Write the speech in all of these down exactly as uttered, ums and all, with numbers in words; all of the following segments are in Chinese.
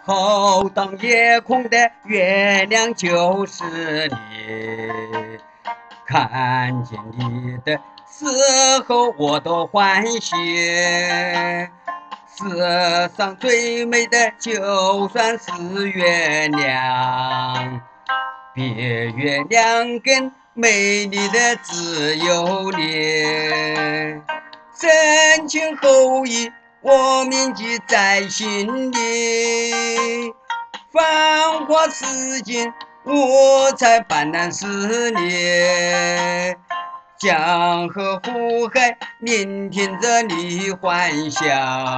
浩荡夜空的月亮就是你，看见你的时候我多欢喜。世上最美的就算是月亮，比月亮更美丽的只有你。深情厚谊我铭记在心里，繁华似锦，五彩斑斓是你。江河湖海聆听着你欢笑，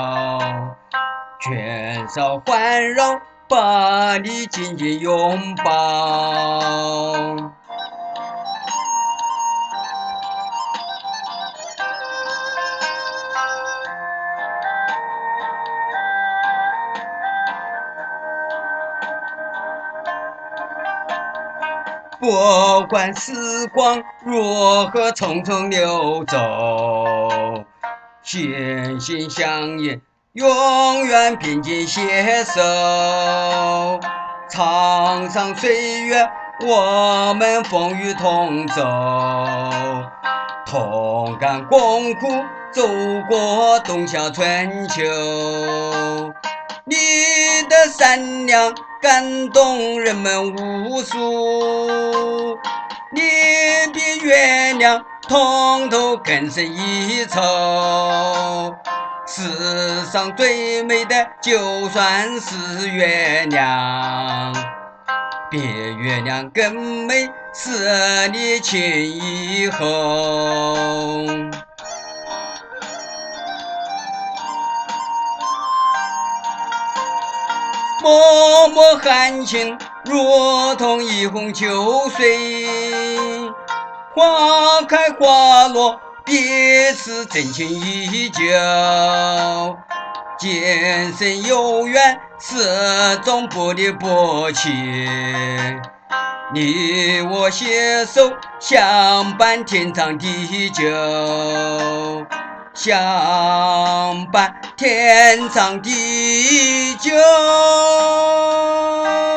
喧嚣环绕把你紧紧拥抱。不管时光如何匆匆流走，心心相印，永远并肩携手。沧桑岁月，我们风雨同走，同甘共苦，走过冬夏春秋。你的善良感动人们无数，你比月亮通透更胜一筹。世上最美的就算是月亮，比月亮更美是你情意厚。脉脉含情，如同一泓秋水，花开花落，彼此真情依旧。今生有缘，始终不离不弃，你我携手相伴天长地久，相伴天长地久。